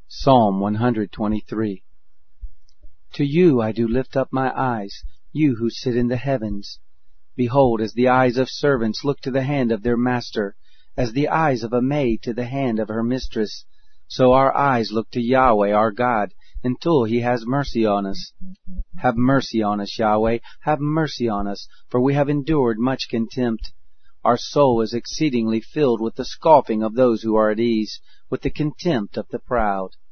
Psalm 123. To you I do lift up my eyes, you who sit in the heavens. Behold, as the eyes of servants look to the hand of their master, as the eyes of a maid to the hand of her mistress, so our eyes look to Yahweh our God, until he has mercy on us. Have mercy on us, Yahweh, have mercy on us, for we have endured much contempt. Our soul is exceedingly filled with the scoffing of those who are at ease, with the contempt of the proud.